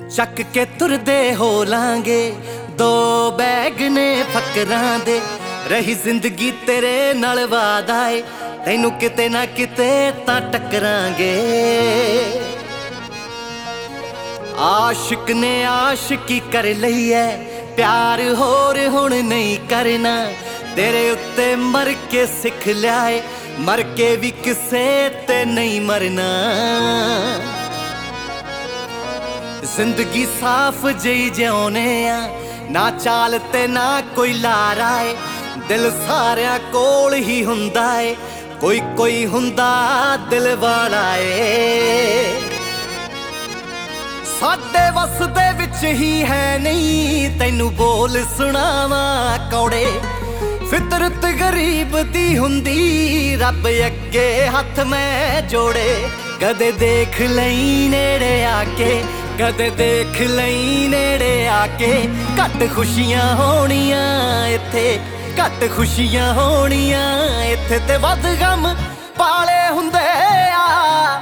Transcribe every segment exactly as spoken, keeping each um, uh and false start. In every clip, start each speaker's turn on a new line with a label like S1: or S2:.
S1: ਚੱਕ ਕੇ ਤੁਰਦੇ ਹੋ ਲਾਂਗੇ ਦੋ ਬੈਗ ਨੇ ਫਕਰਾਂ ਦੇ। ਰਹੀ ਜ਼ਿੰਦਗੀ ਤੇਰੇ ਨਾਲ ਵਾਦਾ ਏ, ਤੈਨੂੰ ਕਿਤੇ ਨਾ ਕਿਤੇ ਤਾਂ ਟੱਕਰਾਂਗੇ। ਆਸ਼ਿਕ ਨੇ ਆਸ਼ਿਕੀ ਕਰ ਲਈ ਐ, ਪਿਆਰ ਹੋਰ ਹੁਣ ਨਹੀਂ ਕਰਨਾ। ਤੇਰੇ ਉੱਤੇ ਮਰ ਕੇ ਸਿੱਖ ਲਿਆ ਏ, ਮਰ ਕੇ ਵੀ ਕਿਸੇ ਤੇ ਨਹੀਂ ਮਰਨਾ। ਜ਼ਿੰਦਗੀ ਸਾਫ਼ ਜਿਹੀ ਜਿਉਣੇ ਆ, ਨਾ ਚਾਲ ਤੇ ਨਾ ਕੋਈ ਲਾਰਾ ਏ। ਦਿਲ ਸਾਰਿਆਂ ਕੋਲ ਹੀ ਹੁੰਦਾ ਏ, ਕੋਈ ਕੋਈ ਹੁੰਦਾ ਦਿਲ ਵਾਲਾ ਏ। ਸਾਡੇ ਵੱਸ ਦੇ ਵਿੱਚ ਹੀ ਹੈ ਨਹੀਂ, ਤੈਨੂੰ ਬੋਲ ਸੁਣਾਵਾਂ ਕੌੜੇ। ਫਿਤਰਤ ਗਰੀਬ ਦੀ ਹੁੰਦੀ, ਰੱਬ ਅੱਗੇ ਹੱਥ ਮੈਂ ਜੋੜੇ। ਕਦੇ ਦੇਖ ਲਈ ਨੇੜੇ ਆ ਕੇ, ਕਦੇ ਦੇਖ ਲਈ ਨੇੜੇ ਆ ਕੇ। ਘੱਟ ਖੁਸ਼ੀਆਂ ਹੋਣੀਆਂ ਇੱਥੇ, ਘੱਟ ਖੁਸ਼ੀਆਂ ਹੋਣੀਆਂ ਇੱਥੇ, ਤੇ ਵੱਧ ਗਮ ਪਾਲੇ ਹੁੰਦੇ ਆ।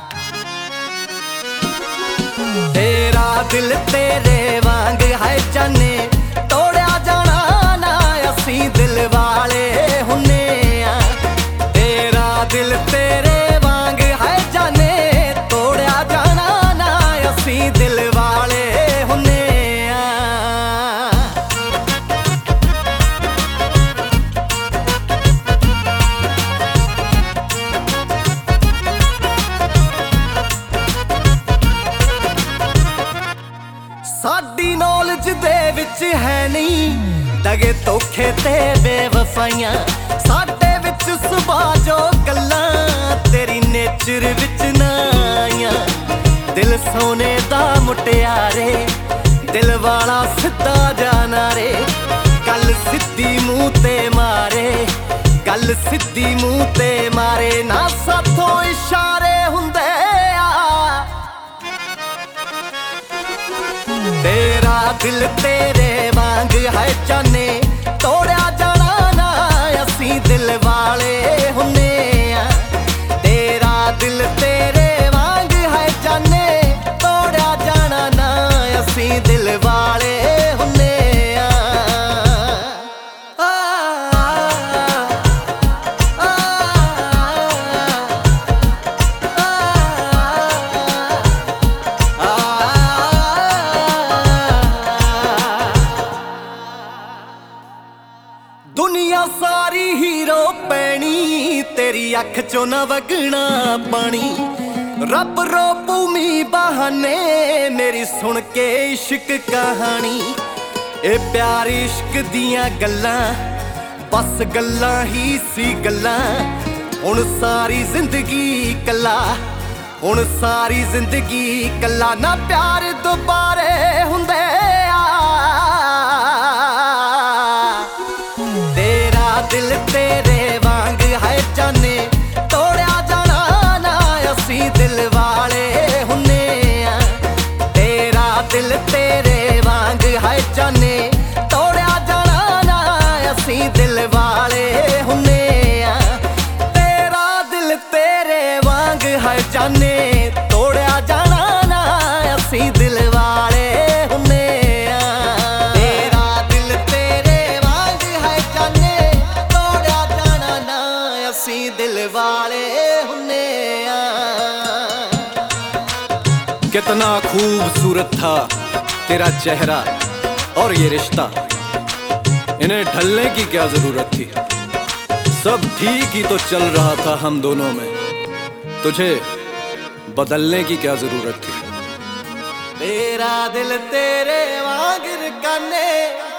S1: ਤੇਰਾ ਦਿਲ ਤੇਰੇ ਵਾਂਗ ਹੈ ਜਾਨੇ, ਤੋੜਿਆ ਜਾਣਾ ਨਾ ਅਸੀਂ ਦਿਲ ਵਾਲੇ ਹੁੰਨੇ ਆ। ਤੇਰਾ ਦਿਲ ਤੇਰੇ ਵਾਂਗ ਹੈ ਜਾਨੇ, ਤੋੜਿਆ ਜਾਣਾ ਨਾ ਅਸੀਂ ਦਿਲ ਵਾਲੇ ਹੁੰਨੇ ਆ। ਸਾਡੀ ਨੌਲੇਜ ਦੇ ਵਿੱਚ ਹੈ ਨਹੀਂ ਦਗੇ ਧੋਖੇ ਤੇ ਬੇਵਫਾਈਆਂ। ਸਾਡੇ ਵਿੱਚ ਸੁਭਾਅ ਜੋ ਗੱਲਾਂ, ਤੇਰੀ ਨੇਚਰ ਵਿੱਚ ਨਾ ਆਈਆਂ। ਦਿਲ ਸੋਨੇ ਦਾ ਮੁਟਿਆਰੇ, ਦਿਲ ਵਾਲਾ ਸਿੱਧਾ ਜਾਣਾ ਰੇ। ਗੱਲ ਸਿੱਧੀ ਮੂੰਹ ਤੇ ਮਾਰੇ, ਗੱਲ ਸਿੱਧੀ ਮੂੰਹ ਤੇ ਮਾਰੇ। ਨਾ ਸਾਥੋਂ ਇਸ਼ਾਰੇ ਹੁੰਦੇ ਆ। ਤੇਰਾ ਦਿਲ ਤੇਰੇ ਵਾਂਗ ਹੈ ਜਾਨੇ, ਤੋੜਿਆ ਜਾਣਾ ਨਾ ਅਸੀਂ ਦਿਲ ਵਾਲੇ ਹੁੰਨੇ ਆ। ਤੇਰਾ ਦਿਲ ਤੇਰੇ ਵਾਂਗ ਹੈ ਜਾਨੇ, ਤੋੜਿਆ ਜਾਣਾ ਨਾ ਅਸੀਂ ਦਿਲ ਵਾਲੇ ਹੁੰਨੇ ਆ। ਦੁਨੀਆ ਸਾਰੀ ਹੀਰੋ ਪੈਣੀ, ਤੇਰੀ ਅੱਖ ਚੋਂ ਨਾ ਵਗਣਾ ਪਾਣੀ। ਰੱਬ ਰੋਪੂ ਮੀਂਹ ਬਹਾਨੇ, ਮੇਰੀ ਸੁਣ ਕੇ ਇਸ਼ਕ ਕਹਾਣੀ। ਇਹ ਪਿਆਰ ਇਸ਼ਕ ਦੀਆਂ ਗੱਲਾਂ, ਬਸ ਗੱਲਾਂ ਹੀ ਸੀ ਗੱਲਾਂ। ਹੁਣ ਸਾਰੀ ਜ਼ਿੰਦਗੀ ਕੱਲਾ, ਹੁਣ ਸਾਰੀ ਜ਼ਿੰਦਗੀ ਕੱਲਾ। ਨਾ ਪਿਆਰ ਦੁਬਾਰੇ ਹੁੰਦੇ ਆ। ਤੇਰਾ ਦਿਲ ਤੇਰੇ ਵਾਂਗ ਹੈ ਜਾਨੇ, ਤੋੜਿਆ ਜਾਣਾ ਨਾ ਅਸੀਂ ਦਿਲ ਵਾਲੇ ਹੁੰਨੇ ਆ। ਤੇਰਾ ਦਿਲ ਤੇਰੇ ਵਾਂਗ ਹੈ ਜਾਨੇ, ਤੋੜਿਆ ਜਾਣਾ ਨਾ ਅਸੀਂ ਦਿਲ ਵਾਲੇ ਹੁੰਨੇ ਆ। ਤੇਰਾ ਦਿਲ ਤੇਰੇ ਵਾਂਗ ਹੈ ਜਾਨੇ, ਤੋੜਿਆ ਜਾਣਾ ਨਾ ਅਸੀਂ ਦਿਲ ਵਾਲੇ ਹੁੰਨੇ ਆ। ਤੇਰਾ ਦਿਲ ਤੇਰੇ ਵਾਂਗ ਹੈ ਜਾਨੇ, ਤੋੜਿਆ ਜਾਣਾ ਨਾ ਅਸੀਂ ਦਿਲ ਵਾਲੇ ਹੁੰਨੇ ਆ।
S2: कितना खूबसूरत था तेरा चेहरा और ये रिश्ता, इन्हें ढलने की क्या जरूरत थी। सब ठीक ही तो चल रहा था हम दोनों में, तुझे बदलने की क्या जरूरत थी।
S1: तेरा दिल तेरे वांग रकाने,